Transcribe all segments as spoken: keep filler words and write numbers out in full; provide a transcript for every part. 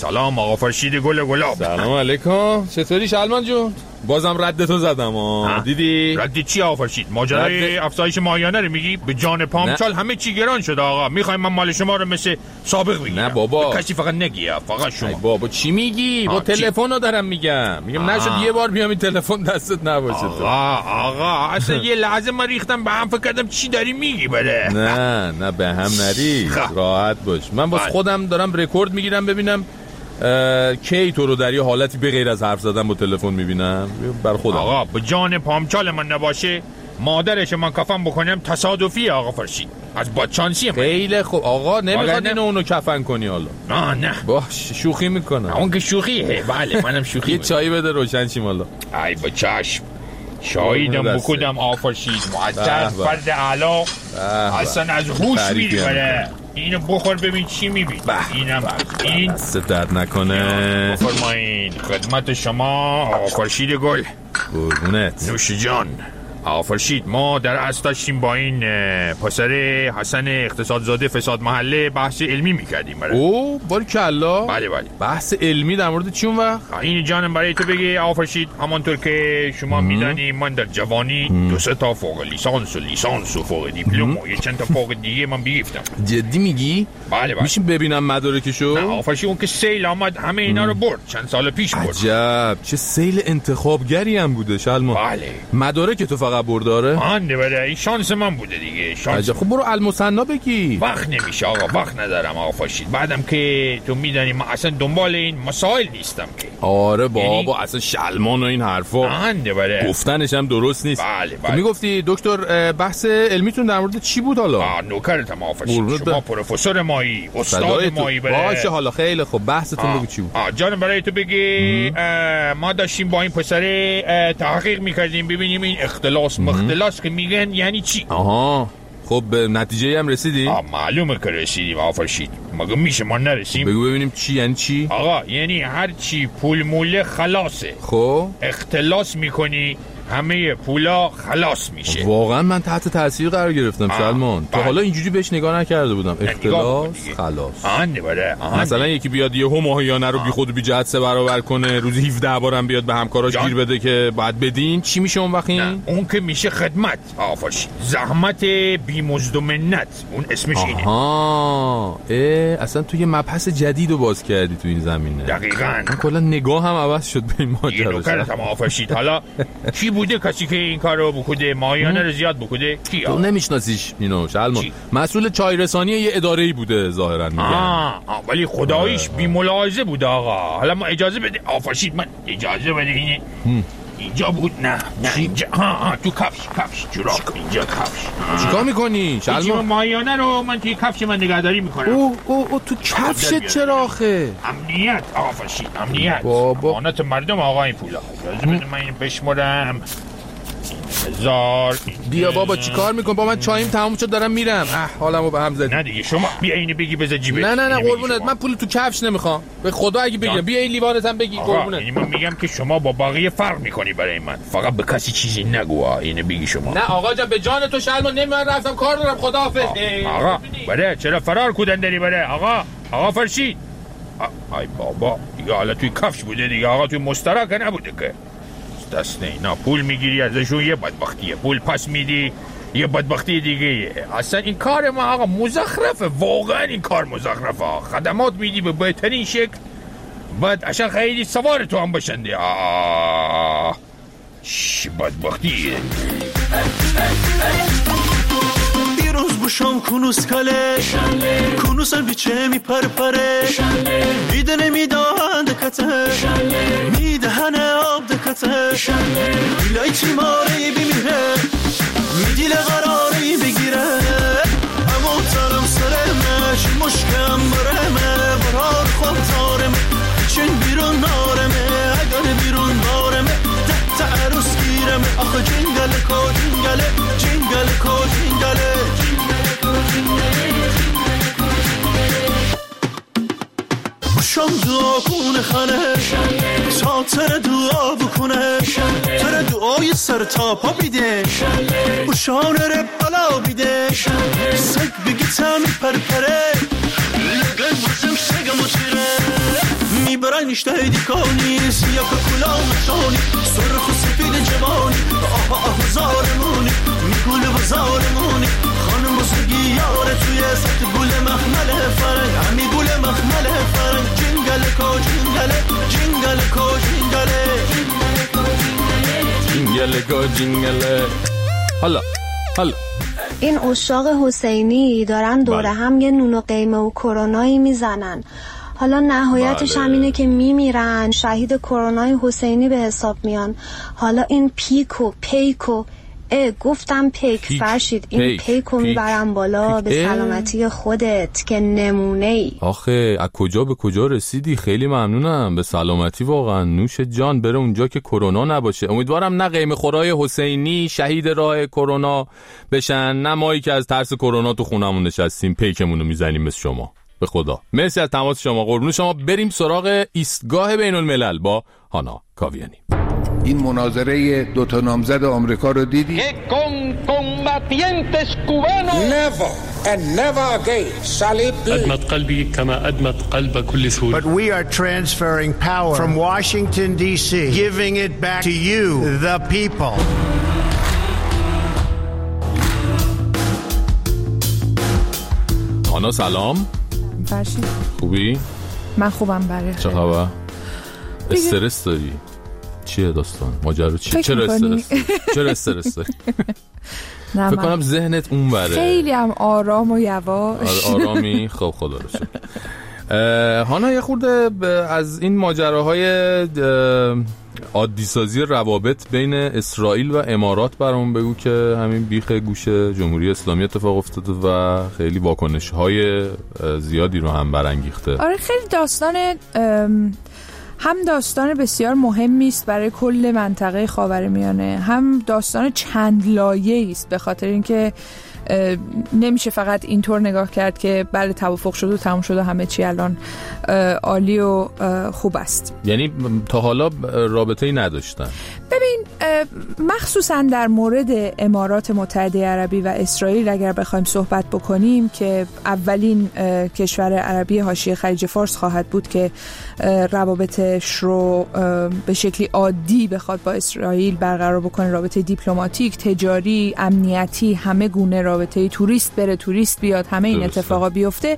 سلام آقا فرشید گل گلاب. سلام علیکم. چطوری شلمان جون؟ بازم ردتو زدم ها. دیدی؟ رد چی آقا فرشید؟ ماجرای رد... افزایش ماهیانه رو میگی؟ به جان پامچال همه چی گران شده آقا. میخوایم من مال شما رو مثل سابق بگیرم؟ نه بابا. کسی فقط نگی، فقط شما. بابا چی میگی؟ با تلفن رو دارم میگم. میگم نشد یه بار بیام این تلفن دستت نباشه. آقا آقا اصلا یه لحظه ما ریختم به هم، فکر کردم چی داری میگی بره. نه نه به هم نری. راحت باش. من واسه خودم دارم رکورد میگیرم ببینم کی تو رو در یه حالتی به غیر از حرف زدن با تلفن میبینم بر خودم. آقا به جان پامچال من نباشه مادرش من کفن بکنم تصادفی آقا فرشید، از بدشانسی من. خیلی خوب آقا نمیخواد اینو اونو کفن کنی حالا. نه نه باش شوخی میکنم. اون که شوخیه. بله منم شوخی. یه چایی بده روشن شیم حالا. ای با چشم. شاییدم بکودم آقا فرشید، معدد فرد اعلا، اصلا از هوش میری بره. اینو بخور ببین چی میبین. اینم این دست درد نکنه. بفرمایین خدمت شما آقا فرشید گل. قربونت. نوش جان. آقا فرشید ما در اصل داشتیم با این پسر حسن اقتصادزاده فساد محله بحث علمی میکردیم. او باریکالله. بله بله. بحث علمی در مورد چی اون وقت؟ این جانم برای تو بگی آقا فرشید، همانطور که شما میدانی من در جوانی ام. دو سه تا فوق لیسانس و لیسانس و فوق دیپلم و یه چند تا فوق دیگه من بگیفتم. جدی میگی؟ بله بله. میشه ببینم مدارکشو؟ نه آقا فرشید اون که سیل آمد همه اینا رو برد، چند سال پیش برد. عجب چه سیل انتخابگری هم بوده شلما. بله. مدارک تو فقط برداره؟ آنده بله این شانس من بوده دیگه. شانس. خب برو المثنا بگی. وقت نمیشه آقا، وقت ندارم آقا فرشید. بعدم که تو میدانی من اصلا دنبال این مسائل نیستم که. آره بابا اصلا شلمان و این حرفا آنده بله گفتنش هم درست نیست. بله بله. میگفتی دکتر بحث علمیتون در مورد چی بود حالا؟ آ نوکرتم آقا فرشید. شما پروفسور مایی، استاد مایی بله. باشه حالا خیلی خوب بحثتون بگو چی بود؟ آ جانم برای تو بگی ما داشتیم با این پسر تحقیق میکردیم ببینیم این اختلاس مختلاس که میگن یعنی چی. آها خب به نتیجه هم رسیدی؟ آ معلومه که رسیدیم آقا فرشید. مگه میشه ما نرسیم؟ بگو ببینیم چی یعنی چی؟ آقا یعنی هر چی پول موله خلاصه. خب اختلاس میکنی همه پولا خلاص میشه. واقعا من تحت تاثیر قرار گرفتم شلمان. تا حالا اینجوری بهش نگاه نکرده بودم. اختلاس خلاص. آنده بره. مثلا یکی بیاد یه هم ماهیانه رو بی خود و بی جهت سه برابر کنه، روزی هفده بارم بیاد به همکاراش گیر بده که باید بدین، چی میشه اون وقت این؟ اون که میشه خدمت آفرشید. زحمت بی مزد و منت، اون اسمش اینه. آها اصلا تو یه مبحث جدیدو باز کردی تو این زمینه. دقیقاً. من کلا نگاه هم عوض شد به این ماجرا. اینو کردم آفرشید. حالا کی بوده کسی که این کارو بکنه ماهیانه رو زیاد بکنه؟ کی؟ تو نمیشناسیش اینو شلمان. مسئول چای رسانی یه اداره‌ای بوده ظاهرا میگن. آه ولی خداییش بی ملاحظه بوده آقا. حالا ما اجازه بده آفرشید، من اجازه بده اینه اینجا بود. نه نه اینجا ها ها تو کفش کفش جوراب اینجا کفش. چیکار میکنی شلمان؟ ماهیانه رو من توی کفش من نگهداری میکنم. او او او تو کفشت چرا آخه؟ امنیت آفرشید امنیت. بابا امانت مردم آقا این پولا. اجازه بده من اینو بشمرم. هزار. بیا بابا چیکار میکن؟ با من چایم تموم شد دارم میرم. اه حالمو به هم زدی. نه دیگه شما بیا اینو بگی بذار جیبت. نه نه نه قربونت من پول تو کفش نمیخوام. به خدا اگه بگیرم بیا این لیوانت هم بگی قربونت. یعنی من میگم که شما با بقیه فرق میکنی برای من. فقط به کسی چیزی نگو. اینو بگی شما. نه آقا جان به جان تو شلمان نمیاد، رفتم کار دارم خداحافظ. آقا بره چرا فرار کودن داری بره آقا؟ آقا فرشید. ای بابا دیگه حالا توی کفش بوده دیگه آقا، توی مستراک نبوده که. دست نه پول میگیری ازشون یه بدبختیه، پول پس میدی یه بدبختی دیگه. اصلا این کار ما آقا مزخرفه، واقعا این کار مزخرفه. خدمات میدی به بهترین شکل، بعد عشان خیلی سوار تو هم بشنده. آه چه بدبختیه. دیروز بوشم کنوس کله کنوسم بیچه میپر پره میده نمیدهن دکته میدهن آب دکته بیلای تیماری بیمیره میدیل قراری بگیره اما ترم سرمه چی مشکم برمه برار خواب تارمه چین بیرون نارمه اگر بیرون بارمه ده عروس گیرمه آخه جنگل کو جنگله جنگل کو جنگله شام دعا کنه خانه تا تر دعا بکنه تر دعای سر تا پا بیده بوشان ره بلا بیده سگ بگی تمی پرپره لگه بزم سگم و تیره رنج تهدی کنی سیاه کلا مشانی سرخ و سفید جوانی آه آه زارمونی میگوله و زارمونی خانم بزرگی یاره توی سطح گوله مخمله فرنگ همی گوله مخمله فرنگ جنگل کو جنگله جنگل کو جنگله جنگل کو جنگله. حالا حالا این عشاق حسینی دارن دوره بله. هم یه نون و قیمه و کرونایی میزنن. حالا نهایتش بله. هم اینه که میمیرن، شهید کرونای حسینی به حساب میان. حالا این پیک و پیک و اه گفتم پیک, پیک. فرشید این پیک, پیک رو میبرم بالا پیک. به سلامتی خودت که نمونه ای. آخه از کجا به کجا رسیدی؟ خیلی ممنونم. به سلامتی واقعا. نوش جان بره اونجا که کرونا نباشه. امیدوارم نه قیمه خورای حسینی شهید راه کرونا بشن، نه مایی که از ترس کرونا تو خونمون نشستیم پیکمون رو میزنیم مثل شما. به خدا مرسی از تماس شما، قربون شما. بریم سراغ ایستگاه بین الملل با هانا کاویانی. این مناظره دو تا نامزد آمریکا رو دیدی؟ Never and never again shall it be. أدمت قلبي كما أدمت قلب كل سوري. But we are transferring power from Washington D C, giving it back to you, the people. هانا سلام. فرشید خوبی؟ من خوبم. برای چه خبر؟ استرس داری؟ چیه داستان؟ ماجرا چیه؟ چرا استرس؟ چرا استرس داری؟ فکر کنم ذهنت اون بره. خیلی هم آرام و یواش. آرامی؟ خب خدا رو شکر. هانا یه خورده از این ماجراهای عادی سازی روابط بین اسرائیل و امارات برام بگو که همین بیخ گوش جمهوری اسلامی اتفاق افتاده و خیلی واکنش‌های زیادی رو هم برانگیخته. آره خیلی داستان هم داستان بسیار مهمی است برای کل منطقه خاورمیانه، هم داستان چند لایه‌ای است، به خاطر اینکه نمیشه فقط اینطور نگاه کرد که بله توافق شد و تموم شد و همه چی الان عالی و خوب است. یعنی تا حالا رابطه‌ای نداشتن. ببین مخصوصا در مورد امارات متحده عربی و اسرائیل اگر بخوایم صحبت بکنیم که اولین کشور عربی حاشیه خلیج فارس خواهد بود که روابطش رو به شکلی عادی بخواد با اسرائیل برقرار بکنه، رابطه دیپلماتیک، تجاری، امنیتی، همه گونه رابطه، توریست بره توریست بیاد، همه این اتفاقا بیفته،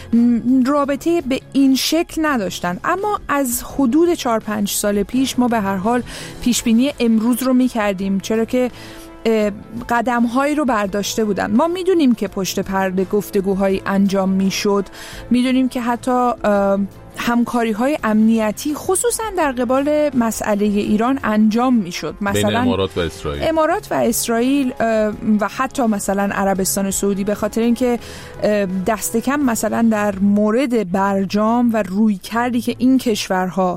رابطه به این شکل نداشتن. اما از حدود چهار پنج سال پیش ما به هر حال پیشبینی امروز رو می‌کردیم، چرا که قدم‌هایی رو برداشته بودن. ما می‌دونیم که پشت پرده گفتگوهایی انجام می‌شد، می‌دونیم که حتی همکاری‌های امنیتی خصوصا در قبال مسئله ایران انجام می‌شد، مثلا بین امارات و اسرائیل امارات و اسرائیل و حتی مثلا عربستان سعودی، به خاطر اینکه دست کم مثلا در مورد برجام و رویکردی که این کشورها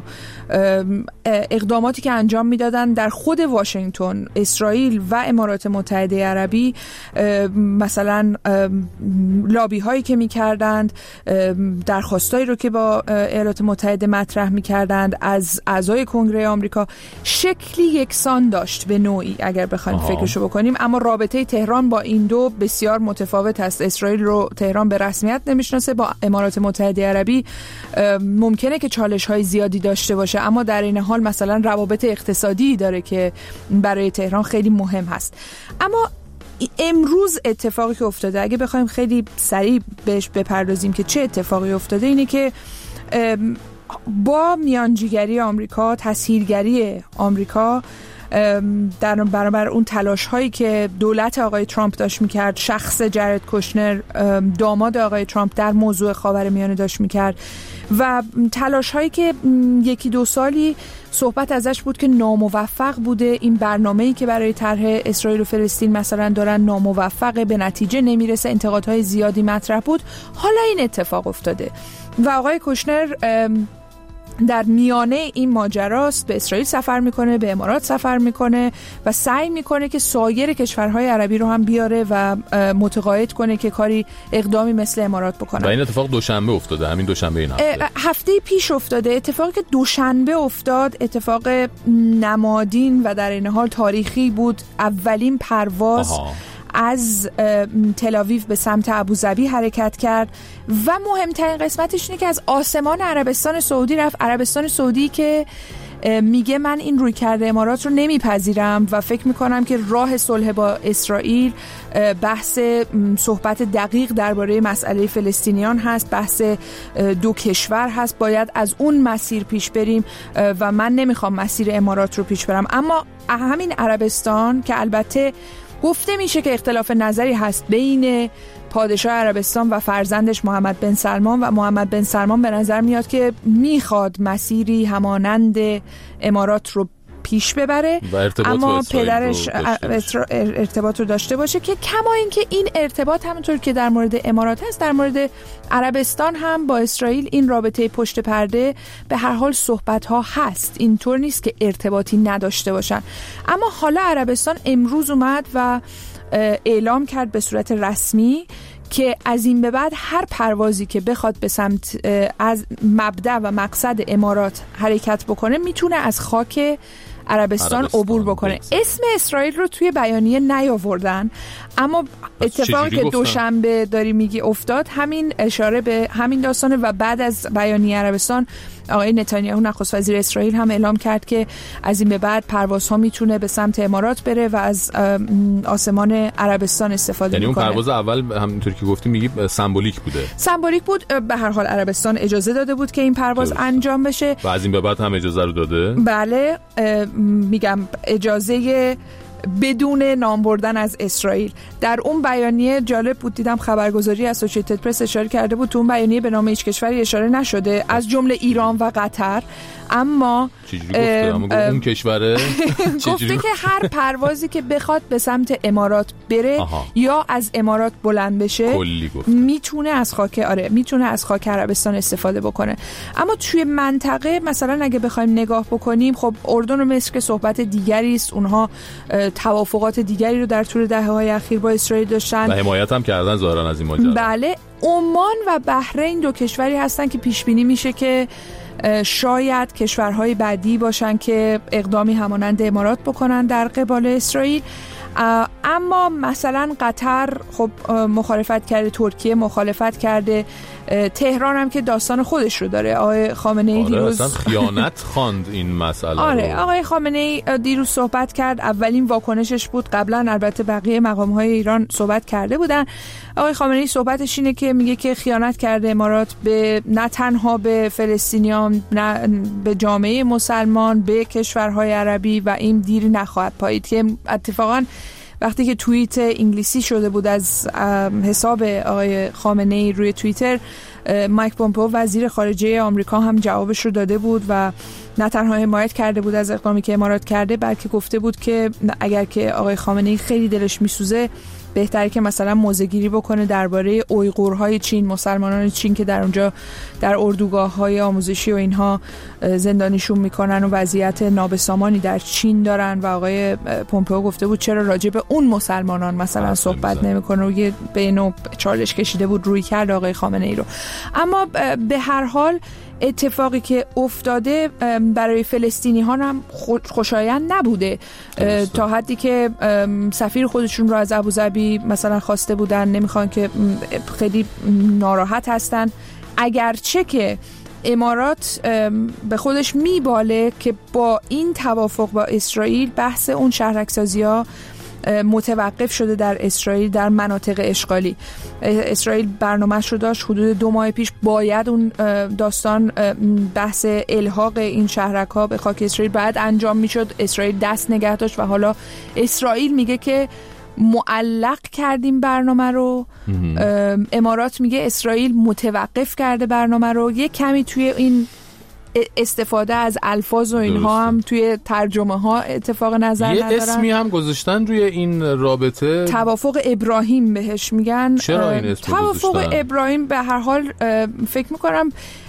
اقداماتی که انجام میدادن در خود واشنگتن، اسرائیل و امارات متحده عربی، مثلا لابی هایی که میکردند، درخواستایی رو که با ایالات متحده مطرح میکردند از اعضای کنگره آمریکا، شکلی یکسان داشت به نوعی اگر بخوایم فکرشو بکنیم. اما رابطه تهران با این دو بسیار متفاوت است. اسرائیل رو تهران به رسمیت نمیشناسه، با امارات متحده عربی ممکنه که چالش های زیادی داشته باشه، اما در این حال مثلا روابط اقتصادی داره که برای تهران خیلی مهم هست. اما امروز اتفاقی که افتاده، اگه بخوایم خیلی سریع بهش بپردازیم که چه اتفاقی افتاده، اینه که با میانجیگری آمریکا، تسهیلگری آمریکا در برابر اون تلاش هایی که دولت آقای ترامپ داشت میکرد، شخص جرد کوشنر داماد آقای ترامپ در موضوع خاورمیانه داشت میکرد و تلاش هایی که یکی دو سالی صحبت ازش بود که ناموفق بوده، این برنامه‌ای که برای طرح اسرائیل و فلسطین مثلا دارن ناموفقه، به نتیجه نمیرسه، انتقادهای زیادی مطرح بود. حالا این اتفاق افتاده و آقای کوشنر در میانه این ماجراست، به اسرائیل سفر میکنه، به امارات سفر میکنه و سعی میکنه که سایر کشورهای عربی رو هم بیاره و متقاعد کنه که کاری اقدامی مثل امارات بکنن. و این اتفاق دوشنبه افتاده، همین دوشنبه این هفته هفته پیش افتاده. اتفاقی که دوشنبه افتاد اتفاق نمادین و در این حال تاریخی بود. اولین پرواز آها. از تل‌آویو به سمت ابوظبی حرکت کرد و مهمترین قسمتش اینه که از آسمان عربستان سعودی رفت. عربستان سعودی که میگه من این رویکرد امارات رو نمیپذیرم و فکر میکنم که راه صلح با اسرائیل بحث صحبت دقیق درباره مسئله فلسطینیان هست، بحث دو کشور هست، باید از اون مسیر پیش بریم و من نمیخوام مسیر امارات رو پیش برم. اما همین عربستان که البته گفته میشه که اختلاف نظری هست بین پادشاه عربستان و فرزندش محمد بن سلمان و محمد بن سلمان به نظر میاد که میخواد مسیری همانند امارات رو پیش ببره اما پدرش رو ارتباط رو داشته باشه، که کما این که این ارتباط همونطور که در مورد امارات هست در مورد عربستان هم با اسرائیل این رابطه پشت پرده به هر حال صحبت ها هست، اینطور نیست که ارتباطی نداشته باشن. اما حالا عربستان امروز اومد و اعلام کرد به صورت رسمی که از این به بعد هر پروازی که بخواد به سمت از مبدأ و مقصد امارات حرکت بکنه میتونه از خاک عربستان, عربستان عبور بکنه. اسم اسرائیل رو توی بیانیه نیاوردن، اما اتفاقی که دوشنبه داری میگی افتاد همین اشاره به همین داستانه و بعد از بیانیه عربستان آقای نتانیاهو نخست وزیر اسرائیل هم اعلام کرد که از این به بعد پروازها میتونه به سمت امارات بره و از آسمان عربستان استفاده یعنی میکنه. یعنی اون پرواز اول همونطور که گفتی میگی سمبولیک بوده. سمبولیک بود، به هر حال عربستان اجازه داده بود که این پرواز درست انجام بشه و از این به بعد هم اجازه رو داده. بله، میگم اجازه بدون نام بردن از اسرائیل. در اون بیانیه جالب بود، دیدم خبرگزاری اسوسییتد پرس اشاره کرده بود تو اون بیانیه به نام هیچ کشوری اشاره نشده از جمله ایران و قطر، اما چجوری گفته؟ اما اون کشوره گفته که هر پروازی که بخواد به سمت امارات بره آها. یا از امارات بلند بشه میتونه از خاک آره میتونه از خاک عربستان استفاده بکنه. اما توی منطقه مثلا اگه بخوایم نگاه بکنیم، خب اردن و مصر که صحبت دیگری است، اونها توافقات دیگری رو در طول دهه‌های اخیر با اسرائیل داشتن و حمایت هم کردن ظاهرا از این ماجرا. بله، عمان و بحرین دو کشوری هستن که پیش بینی میشه که شاید کشورهای بعدی باشن که اقدامی همانند امارات بکنن در قبال اسرائیل. اما مثلا قطر خب مخالفت کرده، ترکیه مخالفت کرده، تهران هم که داستان خودش رو داره. آقای خامنه ای دیروز آره خیانت خواند این مسئله آره رو. آقای خامنه ای دیروز صحبت کرد، اولین واکنشش بود، قبلا البته بقیه مقام‌های ایران صحبت کرده بودن. آقای خامنه ای صحبتش اینه که میگه که خیانت کرده امارات به نه تنها به فلسطینیان، نه به جامعه مسلمان، به کشورهای عربی و این دیری نخواهد پایید. که اتفاقا وقتی که توییت انگلیسی شده بود از حساب آقای خامنه ای روی توییتر، مایک پومپئو وزیر خارجه آمریکا هم جوابش رو داده بود و نه تنها حمایت کرده بود از اقدامی که امارات کرده، بلکه گفته بود که اگر که آقای خامنه ای خیلی دلش میسوزه بهتره که مثلا موضع‌گیری بکنه درباره اویغورهای چین، مسلمانان چین که در اونجا در اردوگاه‌های آموزشی و اینها زندانیشون میکنن و وضعیت نابسامانی در چین دارن و آقای پومپئو گفته بود چرا راجع به اون مسلمانان مثلا صحبت نمیکنه و یه به نوع چالش کشیده بود روی کرد آقای خامنه ای رو. اما به هر حال اتفاقی که افتاده برای فلسطینی ها هم خوشایند نبوده، تا حدی که سفیر خودشون رو از ابوظبی مثلا خواسته بودن، نمیخوان که خیلی ناراحت هستن، اگرچه که امارات به خودش میباله که با این توافق با اسرائیل بحث اون شهرک‌سازی ها متوقف شده در اسرائیل، در مناطق اشغالی. اسرائیل برنامه‌اش رو داشت حدود دو ماه پیش باید اون داستان بحث الحاق این شهرک‌ها به خاک اسرائیل باید انجام میشد، اسرائیل دست نگه داشت و حالا اسرائیل میگه که معلق کردیم برنامه رو، امارات میگه اسرائیل متوقف کرده برنامه رو. یه کمی توی این استفاده از الفاظ و اینها هم توی ترجمه ها اتفاق نظر یه ندارن. یه اسمی هم گذاشتن روی این رابطه، توافق ابراهیم بهش میگن. چرا این اسم توافق گذاشتن؟ ابراهیم به هر حال فکر میکنم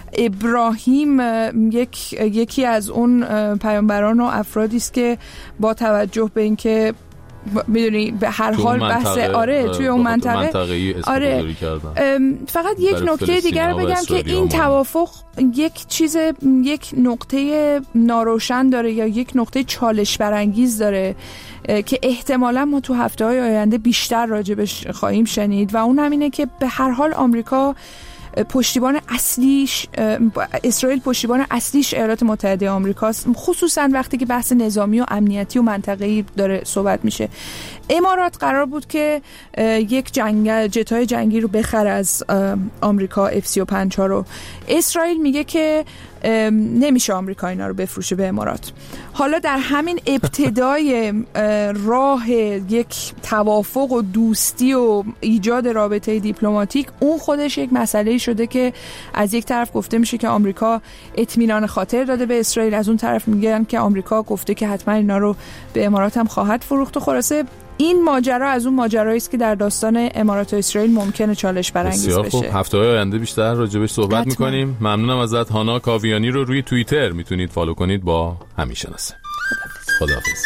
ابراهیم یک یکی از اون پیامبران و افرادی است که با توجه به اینکه میدونی به هر حال بحث آره توی اون منطقه آره فقط یک نکته دیگر بگم که این توافق یک چیز یک نقطه ناروشن داره یا یک نقطه چالش برانگیز داره که احتمالا ما تو هفته‌های آینده بیشتر راجبش خواهیم شنید و اون هم اینه که به هر حال آمریکا پشتیبان اصلیش اسرائیل پشتیبان اصلیش ایالات متحده آمریکاست، خصوصا وقتی که بحث نظامی و امنیتی و منطقه‌ای داره صحبت میشه. امارات قرار بود که یک جنگ جت‌های جنگی رو بخره از آمریکا اف سی و پنج ها رو. اسرائیل میگه که نمیشه آمریکا اینا رو بفروشه به امارات. حالا در همین ابتدای راه یک توافق و دوستی و ایجاد رابطه دیپلماتیک اون خودش یک مسئله شده که از یک طرف گفته میشه که آمریکا اطمینان خاطر داده به اسرائیل، از اون طرف میگن که آمریکا گفته که حتما اینا رو به امارات هم خواهد فروخت و خلاصه این ماجرا از اون ماجرایی است که در داستان امارات و اسرائیل ممکنه چالش برانگیز بشه. بسیار خوب، هفته‌های آینده بیشتر راجبش صحبت می‌کنیم. ممنونم ازت هانا کاویانی. رو روی توییتر میتونید فالو کنید با همیشناسه. خداحافظ.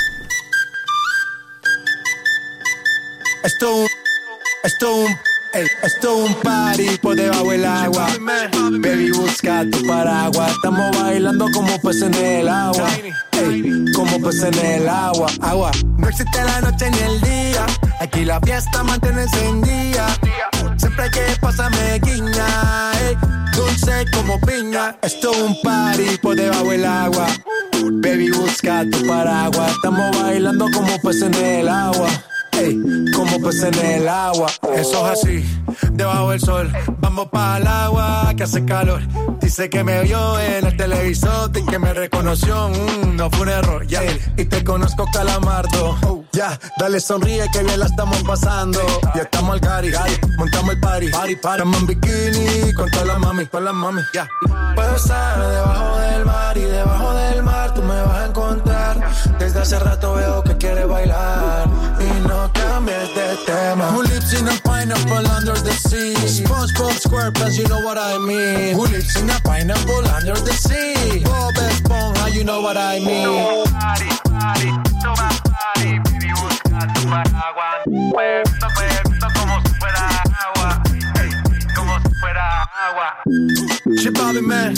Ey, esto es un party por debajo del agua. Baby, busca tu paraguas. Estamos bailando como peces en el agua. Ey, como peces en el agua. Agua. No existe la noche ni el día. Aquí la fiesta mantiene encendida. Siempre hay que pasarme guiña. Ey, dulce como piña. Esto es un party por debajo del agua. Baby, busca tu paraguas. Estamos bailando como peces en el agua. Ey, como peces en el agua. Eso es así, debajo del sol. Vamos para el agua que hace calor. Dice que me vio en el televisor y que me reconoció. Mm, no fue un error, ya. Yeah. Y te conozco, Calamardo. Oh, ya, yeah. Dale sonríe que bien la estamos pasando. Ya estamos al gari, montamos el party. Party, party. Estamos en bikini con todas las mami, con las mami. Ya. Yeah. Puedo estar debajo del mar y debajo del mar tú me vas a encontrar. Desde hace rato veo que quieres bailar y no cambies de tema. Who lives in a pineapple under the sea? SpongeBob SquarePants, you know what I mean. Who lives in a pineapple under the sea? Bob Esponja, you know what I mean. Party, party, toma party, baby, busca tu paraguas. Puesto, puesto como si fuera agua, hey, como si fuera agua. Shit, Bobby, man.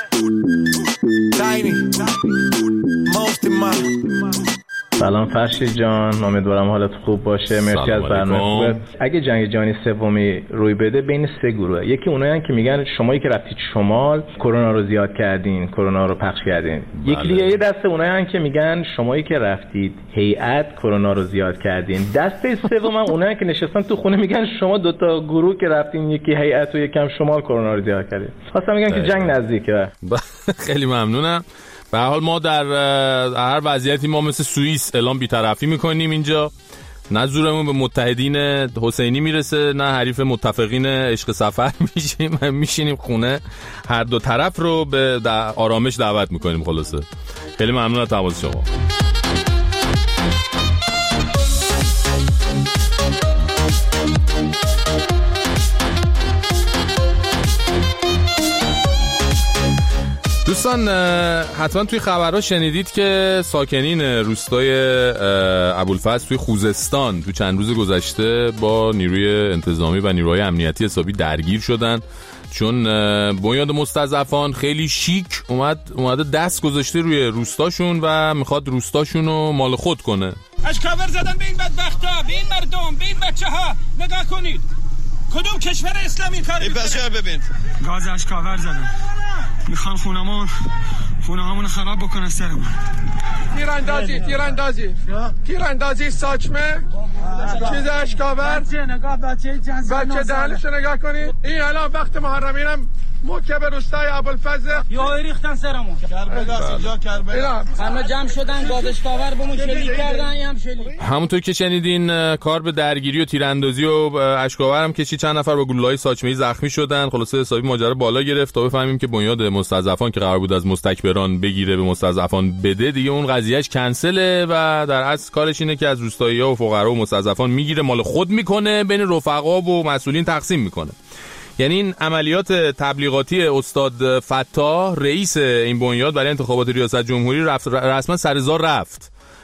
Tiny, most in my. سلام فرشید جان، امیدوارم حالت خوب باشه. مرسی از برنامه خوبت. اگه جنگ جهانی سومی روی بده بین سه گروه، یکی اونایی که میگن شمایی که رفتید شمال کرونا رو زیاد کردین، کرونا رو پخش کردین. بله. یکی دیگه یه دسته اونایی که میگن شمایی که رفتید هیئت کرونا رو زیاد کردین. دسته سوم هم اونایی که نشستن تو خونه میگن شما دو تا گروه که رفتین یکی هیئت و یکم شمال کرونا رو زیاد کردین. خواستم میگن که جنگ نزدیکه. خیلی ممنونم. به هر حال ما در هر وضعیتی ما مثل سوئیس اعلام بی‌طرفی میکنیم اینجا. نه زورمون به متحدین حسینی میرسه نه حریف متفقین عشق سفر میشیم، میشینیم خونه هر دو طرف رو به آرامش دعوت میکنیم. خلاصه خیلی ممنون از تماس شما. دوستان حتما توی خبرها شنیدید که ساکنین روستای ابوالفضل توی خوزستان تو چند روز گذشته با نیروی انتظامی و نیروهای امنیتی حسابی درگیر شدن، چون بنیاد مستضعفان خیلی شیک اومد اومده دست گذاشته روی روستاشون و میخواد روستاشونو مال خود کنه. اشکاور زدن به این بدبختا، به این مردم، به این بچه ها. نگاه کنید کدوم کشور اسلامی کار میکنه؟ این بچه ببین گاز اشکاور زدن، میخوان خونمون خونه همون خراب بکنه سرمون. تیراندازی تیراندازی تیراندازی ساچمه چیز اشکاور. بچه نگاه بچه بچه دهنشو نگاه کنید. این الان وقت محرمینم موکب روستای ابوالفضل یا ریختن سرمون. کربلاس اینجا کربلا همه جمع شدن گاز اشکاور بمون شلیک کردن. هم شلیک همونطور که شنیدین کار به درگیری و تیراندازی و اشکاور هم کشید. چند نفر با گلوله‌های ساچمه‌ای زخمی شدن. خلاصه حسابی ماجرا بالا گرفت تا بفهمیم که بنیاد مستضعفان که قرار بود از مستکبران بگیره به مستضعفان بده دیگه اون قضیهش کنسله و در اصل کارش اینه که از روستایی‌ها و فقرا و مستضعفان میگیره مال خود میکنه، بین رفقا و مسئولین تقسیم میکنه. یعنی این عملیات تبلیغاتی استاد فتاح رئیس این بنیاد برای انتخابات ریاست جمهوری رفت رسما سر زار رفت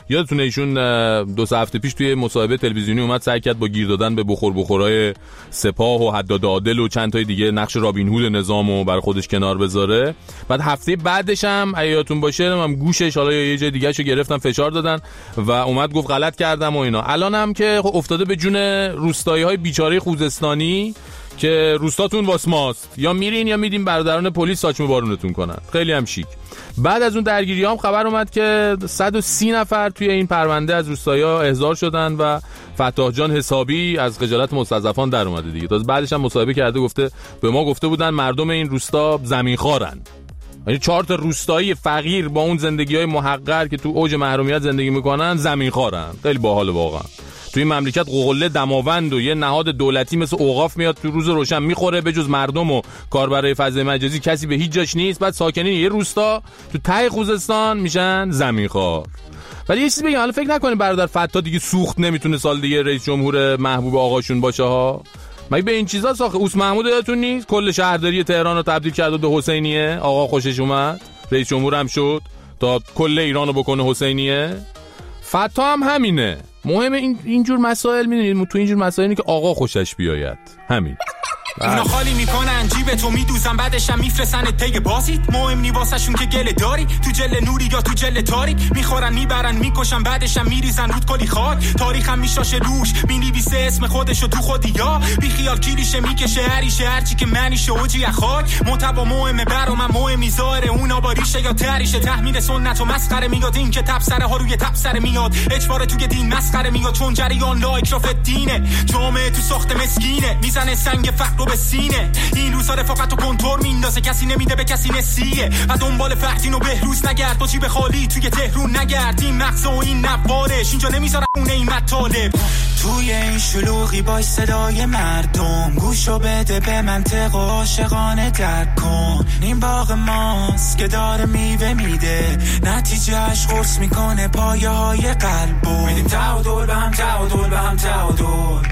یادتونه ایشون دو سه هفته پیش توی مصاحبه تلویزیونی اومد سعی کرد با گیر دادن به بخور بخورای سپاه و حداد عادل و چند تای دیگه نقش رابین هود نظامو بر خودش کنار بذاره. بعد هفته بعدش هم یادتون باشه هم گوشش حالا یه جای دیگه‌شو گرفتن فشار دادن و اومد گفت غلط کردم و اینا. الان هم که افتاده به جون روستایی‌های بیچاره خوزستانی که روستاتون واسه ماست، یا میرین یا میدین برادران پلیس ساچمه بارونتون کنن. خیلی هم شیک. بعد از اون درگیری هم خبر اومد که صد و سی نفر توی این پرونده از روستایی‌ها احضار شدن و فتاح جان حسابی از خجالت مستضعفان در اومده دیگه. تازه بعدش هم مصاحبه کرده گفته به ما گفته بودن مردم این روستا زمینخوارن. یعنی چهار تا روستایی فقیر با اون زندگی‌های محقر که تو اوج محرومیت زندگی میکنن زمینخوارن. خیلی باحال واقعا. تو این مملکت قله دماوند و یه نهاد دولتی مثل اوقاف میاد تو روز روشن میخوره، به جز مردم و کاربرای فضای مجازی کسی به هیچ جاش نیست. بعد ساکنین یه روستا تو ته خوزستان میشن زمینخوار. ولی یه چیزی بگم، حالا فکر نکنید برادر فتاح دیگه سوخت نمیتونه سال دیگه رئیس جمهور محبوب آقاشون باشه ها. مگه به این چیزا ساخت؟ اوس محمود یادتون نیست کل شهرداری تهران رو تبدیل کرد به حسینیه؟ آقا خوشش اومد رئیس جمهور هم شد تا کل ایران رو بکنه حسینیه. فتاح هم همینه. مهم این اینجور مسائل میدونید تو اینجور مسائلی که آقا خوشش بیاید همین. اونا خالی میکنن جیب تو میدوزن بعدش هم میفرسن ته بازیت. مهم نی واسهشون که گله داری تو جل نوری یا تو جل تاریک. میخورن میبرن میکشن بعدش هم میریزن رود کلی خاک. تاریخ هم میشاشه روش مینویسه اسم خودشو تو خودی یا بی خیال کلیشه میکشه هریشه هرچی که منیشه اوجی خاک. محتوا مهمه برام من مهم نی ظاهر اونا با ریشه یا تریشه. تحمیل سنت و مسخره میاد این که تبسره ها روی تبسره میاد. اجبار توی دین مسخره میاد چون جریان لایک رافت دینه. جامعه تو ساخت مسکینه میزنه سنگ فقر به سینه. این روزا رفاقت و کنتور میندازه کسی نمیده به کسی نسیه. و دنبال فردین و بهروز نگرد با جیب خالی توی تهرون نگرد. این مغز و این نوارش اینجا نمیذاره اون این مطالب. توی این شلوغی با صدای مردم گوشو بده به منطق و عاشقانه درک کن. این باغ ماست که داره میوه میده نتیجهش قرص میکنه پایه های قلبو. میدیم تعادل به هم تعادل به هم تعادل.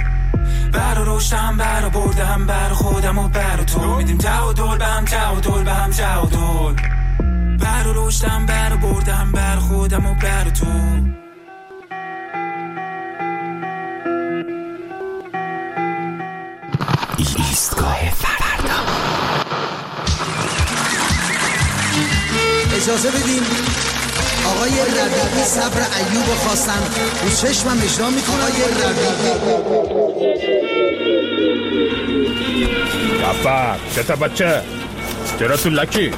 برا رشتم برا بردم برا خودم و برا تو. میدیم تعادل به هم تعادل به هم تعادل. برا رشتم برا بردم برا خودم و برا تو. ایستگاه فردا. اجازه بدیم آقای ربیعی صبر ایوب خواستن رو چشمم اجرا میکنه. آقای ربیعی گفر چطور بچه چرا تو لکی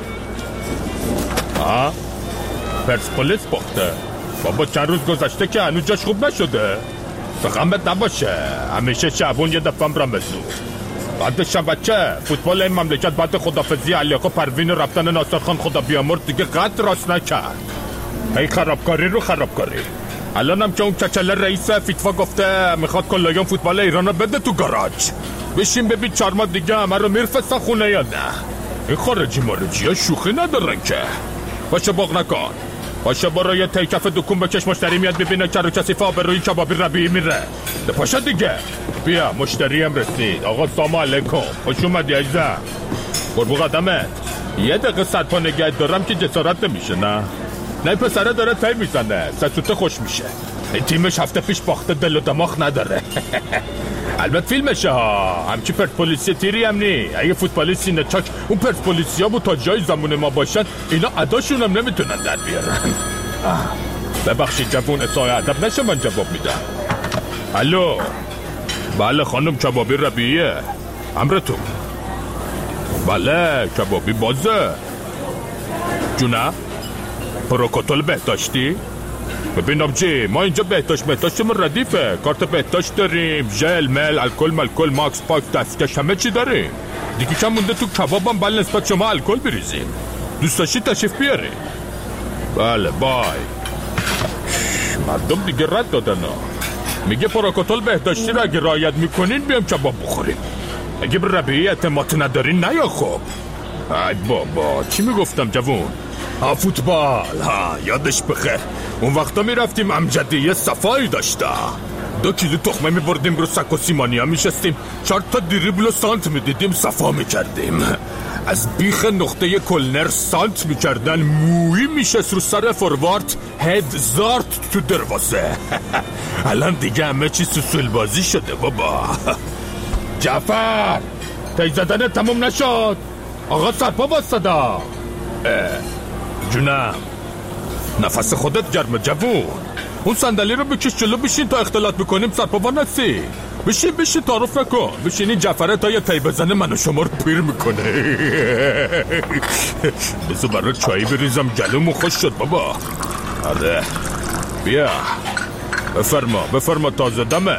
ها پرسپولیس باخته بابا. چند روز گذشته که هنوز جاش خوب نشده. غمت نباشه همیشه شبون یه دفعه برم بزو. بعدش بچه فوتبال این مملکت بعد خدافزی علیاقا پروین رفتن ناصرخان خدا بیامرد دیگه قد راست نکرد. هی خرابکاری رو خرابکاری. الان هم که اون کچله رئیس فیفا گفته میخواد کلایان فوتبال ایران رو بده تو گاراژ. بشین ببین چهار ماه دیگه همه رو میرفستن خونه یا نه. این خارجی مارجی ها شوخی ندارن که. باشه باق نکن. باشه برو یه تیکف دکون بکش مشتری میاد ببینه که رو کسیفه آبروی کبابی ربیعی میره. پاشا دیگه بیا مشتری هم رسید. آقا سلام علیکم خوش اومدی عزیزم. قربون قدمت. یه دقیقه صد پا نگهت دارم که جسارت نمیشه نه. نه پسره داره تای میزنه سسوته خوش میشه. این تیمش هفته پیش باخته دل و دماغ نداره. البته فیلمشه ها همچی پرسپولیسی تیری هم نی. اگه فوتبالیستی نچاک اون پرسپولیسی ها بود تا جای زمون ما باشن اینا اداشون هم نمیتونن در بیارن. ببخشید جوون اصای ادب نشه من جواب میدم. الو بله خانم کبابی ربیعیه امرتون. بله کبابی بازه جونه پروکوتول بهداشتی. ببینم چی ما اینجا بهداشت بهداشتمون ردیفه. کارت بهداشت داریم ژل مل الکل ملکل ماکس پاک دستکش همه چی داریم دیگه. کم مونده تو کبابم بل نسبت شما الکل بریزیم. دوست داشتی تشریف بیاری. بله بای. مردم دیگه رد دادن ها. میگه پروکوتول بهداشتی رو اگه رعایت میکنین بیام کباب بخوریم. اگه به ربیعی اعتماد ندارین نه یا خب. ای بابا چی میگفتم جوون. ها فوتبال ها یادش بخیر. اون وقتا میرفتیم امجدی یه صفایی داشته. دو کیلو تخمه میبردیم رو سک و سیمانی ها میشستیم، چهار تا دریبل و سانت میدیدیم، صفا میکردیم. از بیخ نقطه کلنر سانت میکردن، مویی میشست رو سر فوروارد، هد زارت تو دروازه. الان دیگه همه چی سوسول بازی شده بابا. جعفر تایی زدن تموم نشد، آقا سرپا بستدا. جونم نفس خودت گرمه جوون، اون صندلی رو بکش جلو، بشین تا اختلاط بکنیم سرپا نسی. بشین بشین تعارف نکن، بشین. این جعفره تا یه تایی بزنه منو شما رو پیر میکنه. بذار برای چایی بریزم، گلومو خوش شد بابا. آره بیا بفرما بفرما، تازه دمه.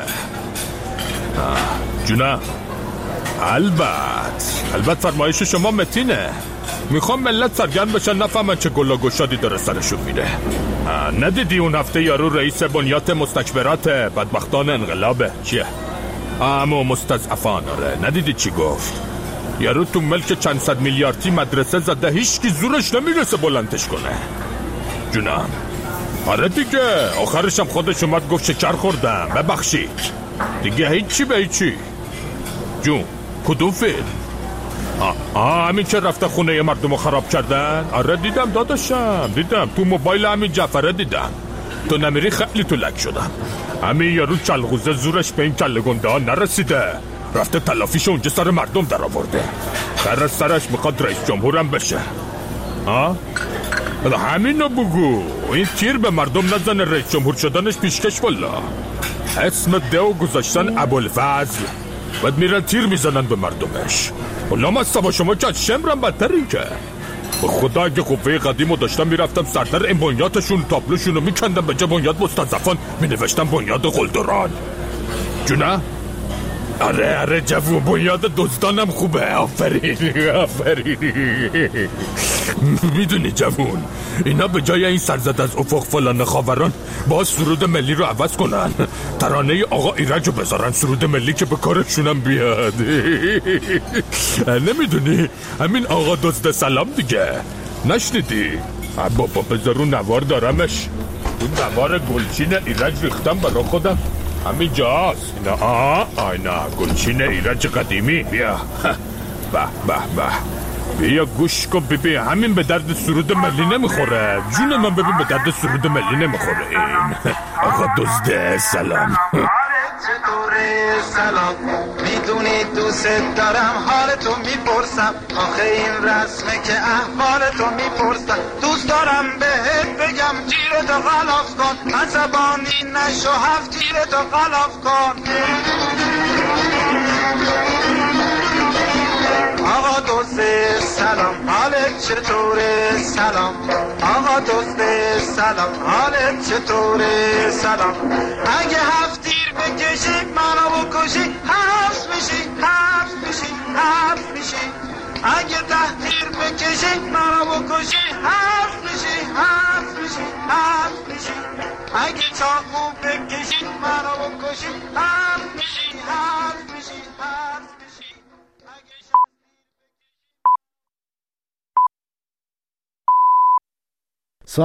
جونم البته البته فرمایش شما متینه. میخوام ملت سرگرم بشن، نفهمن چه گلا گشادی داره سرشون میره. ندیدی اون هفته یارو رئیس بنیاد مستکبرات بدبختان انقلابه چیه؟ اما مستضعفان. آره ندیدی چی گفت؟ یارو تو ملک چند صد میلیاردی مدرسه زده، هیچ کی زورش نمیرسه بلندش کنه. جونم آره دیگه، آخرش هم خودش اومد گفت شکر خوردم ببخشید دیگه، هیچی به هیچی. جون کدوم فیلم؟ آه, آه همین که رفته خونه مردم رو خراب کردن؟ آره دیدم داداشم، دیدم تو موبایل همین جعفره دیدم. تو نمیری خیلی تو لک شدم. همین یارو چلغوزه زورش به این کله گنده ها نرسیده، رفته تلافیش اونجا سر مردم در آورده. خر سرش میخواد رئیس جمهورم بشه. آه همین رو بگو، این تیر به مردم نزنه، رئیس جمهور شدنش پیشکش والا. اسم دو گذاشتن ابوالفضل، بعد میرن تیر میزنن به مردمش. والله از سبا شما که از شمرم بدتری که. به خدا اگه قوه قدیمو داشتم میرفتم سردر این بنیادشون تابلوشون رو میکندم به جا بنیاد مستضعفان، مینوشتم بنیاد قلدران. جونه؟ آره آره جوون، بنیاد دزدانم خوبه. آفرین آفرین. میدونی جوون، اینا به جای این سرزد از افق فلان خاوران باز سرود ملی رو عوض کنن، ترانه آقا ایرج رو بذارن، سرود ملی که به کارشونم بیاد. نمیدونی همین آقا دزد سلام دیگه، نشنیدی؟ بابا بذارون نوار دارمش، اون نوار گلچین ایرج ریختم برا خودم، همین جاست. نه آه آه نه گلچین ایرج قدیمی. بیا به به به بیا گوش کن ببین، همین به درد سرود ملی نمیخوره. جون من ببین به درد سرود ملی نمیخوره. این آقا دزده سلام. چطوره سلام، میدونی دوست دارم، حالتو میپرسم، آخه این رسمه که احوالتو میپرسم. دوست دارم بهت بگم تیرتو غلاف کن، عصبانی نشو، هفت تیرتو غلاف کن. آقا دوست سلام، حالت چطوره سلام. آقا دوست سلام، حالت چطوره سلام. اگه هفت تیر بکشی منو بکشی، حفظ میشی حفظ میشی حفظ میشی. اگه ده تیر بکشی منو بکشی، حفظ میشی حفظ میشی حفظ میشی. اگه چاقو بکشی منو بکشی، حفظ میشی حفظ